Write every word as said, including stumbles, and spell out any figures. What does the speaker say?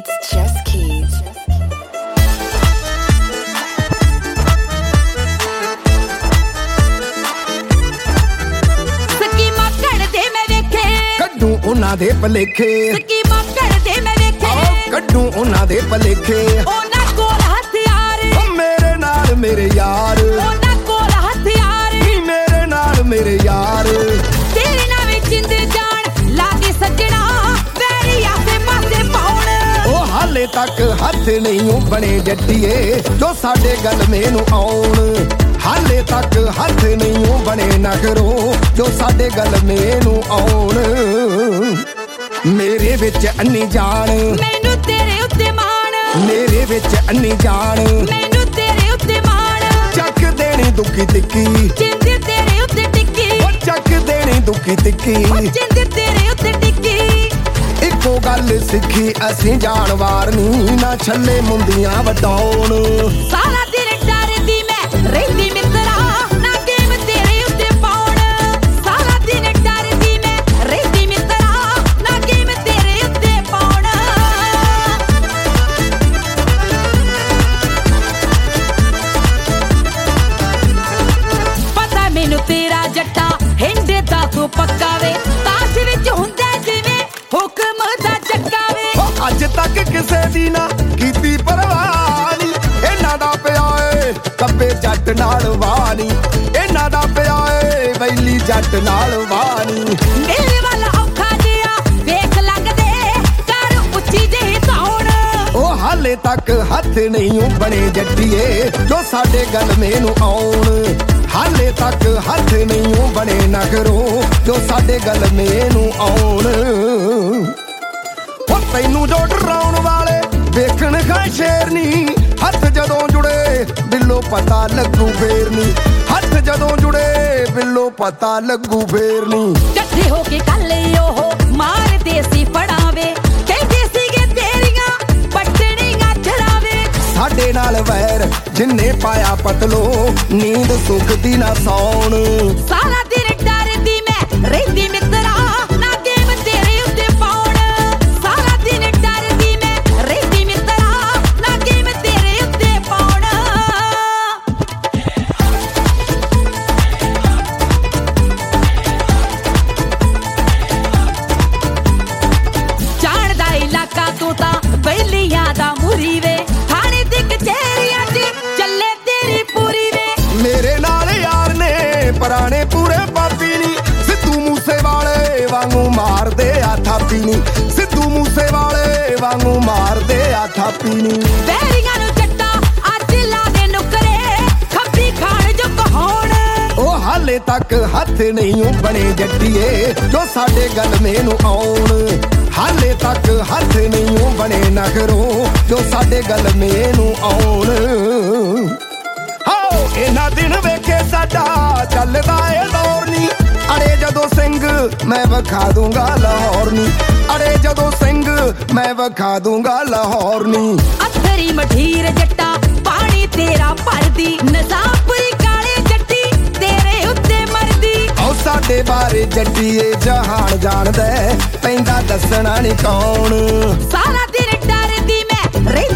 It's just Keys. ਸਕੀਮਾਂ ਘੜਦੇ ਮੈਂ ਵੇਖੇ, ਕੱਢੂ ਉਹਨਾਂ ਦੇ ਭਲੇਖੇ। ਸਕੀਮਾਂ ਘੜਦੇ ਮੈਂ ਵੇਖੇ, ਕੱਢੂ ਉਹਨਾਂ ਦੇ ਭਲੇਖੇ। ਉਹਨਾਂ ਕੋਲ ਹਥਿਆਰ, ਓ ਮੇਰੇ ਨਾਲ ਮੇਰੇ ਯਾਰ, ਉਹਨਾਂ ਕੋਲ ਹਥਿਆਰ, ਨੀ ਮੇਰੇ ਨਾਲ ਮੇਰੇ ਯਾਰ। ਤੇਰੇ ਨਾਲ ਵੀ ਜਿੰਦ ਜਾਣ ਲਾਗੇ ਸੱਜਣਾ, ਵੈਰੀ ਆਸੇ ਪਾਸੇ ਪਾਉਣ। ਉਹ ਹਾਲੇ ਤੱਕ ਹੱਥ ਨਹੀਂ ਬਣੇ ਜੱਟੀਏ ਜੋ ਸਾਡੇ ਗੱਲ ਮੈਨੂੰ ਆਉਣ। ਹਾਲੇ ਤੱਕ ਹੱਥ ਨਹੀਂ ਬਣੇ ਨਖਰੋ ਜੋ ਸਾਡੇ ਗੱਲ ਮੈਨੂੰ ਆਉਣ। ਮੇਰੇ ਵਿੱਚ ਅੰਨੀ ਜਾਣ, ਮੈਨੂੰ ਤੇਰੇ ਉੱਤੇ ਮਾਣ, ਮੇਰੇ ਵਿੱਚ ਅੰਨੀ ਜਾਣ, ਮੈਨੂੰ ਤੇਰੇ ਉੱਤੇ ਮਾਣ। ਚੱਕ ਦੇਣੀ ਦੁੱਖੀ ਤਿੱਕੀ, ਜਿੰਦ ਤੇਰੇ ਉੱਤੇ ਟਿੱਕੀ, ਉਹ ਚੱਕ ਦੇਣੀ ਦੁੱਖੀ ਤਿੱਕੀ। ਜਿੰਦ ਤੇਰੇ ਉੱਤੇ ਟਿੱਕੀ। ਇੱਕੋ ਗੱਲ ਸਿੱਖੀ ਅਸੀਂ ਜਾਨਵਾਰ ਨੀ ਨਾ ਛੱਲੇ ਮੁੰਦੀਆਂ ਵਟਾਉਣ। ਸਾਰਾ ਦਿਨ ਡਰਦੀ ਮੈਂ ਰਹਿੰਦੀ ਮਿੱਤਰਾ, ਨਾ ਗੇਮ ਤੇਰੇ ਉੱਤੇ ਪਾਉਣ। ਸਾਰਾ ਦਿਨ ਡਰਦੀ ਮੈਂ ਰਹਿੰਦੀ ਮਿੱਤਰਾ, ਨਾ ਗੇਮ ਤੇਰੇ ਉੱਤੇ ਪਾਉਣ। ਪਤਾ ਮੈਨੂੰ ਤੇਰਾ ਜੱਟਾ ਹਿੰਦੇ ਦਾ ਤੂੰ ਪੱਕਾ ਵੇ, ਤਾਸ਼ ਵਿੱਚ ਹੁੰਦਾ ਜਿਵੇਂ ਹੁਕਮ ਦਾ ਚੱਕਾ ਵੇ। ਉਹ ਅੱਜ ਤੱਕ ਕਿਸੇ ਦੀ ਨਾ ਕੀਤੀ ਪਰਵਾਹ ਨੀ, ਇਹਨਾਂ ਦਾ ਪਿਆ ਏ ਕੱਬੇ ਜੱਟ ਨਾਲ ਵਾਹ ਨੀ। ਇਹਨਾਂ ਦਾ ਪਿਆ ਏ ਵੈਲੀ ਜੱਟ ਨਾਲ ਵਾਹ ਨੀ। ਮੇਰੇ ਵੱਲ ਔਖਾ ਜਿਹਾ ਵੇਖ ਲੱਗਦੇ, ਕਰ ਉੱਚੀ ਜਿਹੀ ਧੌਣ। ਉਹ ਹਾਲੇ ਤੱਕ ਹੱਥ ਨਹੀਂ ਬਣੇ ਜੱਟੀਏ ਜੋ ਸਾਡੇ ਗੱਲ ਮੈਨੂੰ ਆਉਣ। ਹਾਲੇ ਤੱਕ ਹੱਥ ਨਹੀਂ ਬਣੇ ਨਖਰੋ ਜੋ ਸਾਡੇ ਗੱਲ ਮੈਨੂੰ ਆਉਣ। ਉਹ ਤੈਨੂੰ ਜੋ ਡਰਾਉਣ ਵਾਲੇ ਵੇਖਣ ਖਾਂ ਸ਼ੇਰ ਨੀ, ਹੱਥ ਜਦੋਂ ਜੁੜੇ ਬਿੱਲੋ ਪਤਾ ਲੱਗੂ ਫੇਰ ਨੀ। ਹੱਥ ਜਦੋਂ ਜੁੜੇ ਬਿੱਲੋ ਪਤਾ ਲੱਗੂ ਫੇਰ ਨੀ। ਇਕੱਠੇ ਹੋ ਕੇ ਕੱਲੇ ਉਹ ਮਾਰਦੇ ਸੀ ਫੜਾਵੇ, ਕਹਿੰਦੇ ਸੀਗੇ ਤੇਰੀਆਂ ਪੱਟਣੀਆਂ ਚੜਾਵੇ। ਸਾਡੇ ਨਾਲ ਵੈਰ ਜਿੰਨੇ ਪਾਇਆ ਪਤਲੋ ਨੀਂਦ ਸੁੱਖ ਦੀ ਨਾ ਸੌਣ। ਸਾਰਾ ਦਿਨ ਡਰਦੀ ਮੈਂ ਰਹਿੰਦੀ ਮਿੱਤਰਾ, ਨਾ ਗੇਮ ਤੇਰੇ ਉੱਤੇ ਪਾਉਣ। ਸਾਰਾ ਦਿਨ ਡਰਦੀ ਮੈਂ ਰਹਿੰਦੀ ਮਿੱਤਰਾ, ਨਾ ਗੇਮ ਤੇਰੇ ਉੱਤੇ ਪਾਉਣ। ਜਾਣਦਾ ਇਲਾਕਾ ਤੂੰ ਤਾਂ ਬੈਲੀਆਂ ਦਾ ਮੁਰੀ ਵੇ, ਥਾਣੇ ਦੀ ਕਚਹਿਰੀਆਂ 'ਚ ਚੱਲੇ ਤੇਰੀ ਪੂਰੀ ਵੇ। ਮੇਰੇ ਨਾਲ ਯਾਰ ਨੇ ਪੁਰਾਣੇ ਪੂਰੇ ਪਾਪੀ ਨੀ, ਸਿੱਧੂ ਮੂਸੇ ਵਾਲੇ ਵਾਂਗੂ ਮਾਰਦੇ ਆ ਥਾਪੀ ਨੀ। ਸਿੱਧੂ ਮੂਸੇ ਵਾਲੇ ਵਾਂਗੂ ਮਾਰਦੇ ਆ ਥਾਪੀ ਨੀ। ਵੈਰੀਆਂ ਨੂੰ ਜੱਟਾ ਅੱਜ ਲਾ ਦੇ ਨੁਕਰੇ, ਖੱਬੀ ਖਾਣ ਜੋ ਕਹਾਉਣ। ਉਹ ਹਾਲੇ ਤੱਕ ਹੱਥ ਨਹੀਂ ਬਣੇ ਜੱਟੀਏ ਜੋ ਸਾਡੇ ਗੱਲ ਮੈਨੂੰ ਆਉਣ। ਹਾਲੇ ਤੱਕ ਹੱਥ ਨਹੀਂ ਬਣੇ ਨਖਰੋ ਜੋ ਸਾਡੇ ਗੱਲ ਮੈਨੂੰ ਆਉਣ। ਹਾਓ ਇਹਨਾਂ ਦਿਨ ਵੇਖੇ ਸਾਡਾ ਚੱਲਦਾ ਏ ਦੌਰ ਨੀ, ਅੜੇ ਜਦੋਂ ਸਿੰਘ ਮੈਂ ਵਿਖਾ ਦੂੰਗਾ ਲਾਹੌਰ ਨੀ। ਅੜੇ ਜਦੋਂ ਸਿੰਘ ਮੈਂ ਵਿਖਾ ਦੂੰਗਾ ਲਾਹੌਰ ਨੀ। ਅਥਰੀ ਮਠੀਰ ਜੱਟਾ ਪਾਣੀ ਤੇਰਾ ਭਰਦੀ, ਨਜ਼ਾਪੁਰੀ ਕਾਲੇ ਜੱਟੀ ਤੇਰੇ ਉੱਤੇ ਮਰਦੀ। ਉਹ ਸਾਡੇ ਬਾਰੇ ਜੱਟੀਏ ਜਹਾਨ ਜਾਣਦਾ, ਪੈਂਦਾ ਦੱਸਣਾ ਨੀ ਕੌਣ। ਸਾਰਾ ਦਿਨ ਡਰਦੀ ਮੈਂ ਰਹਿੰਦੀ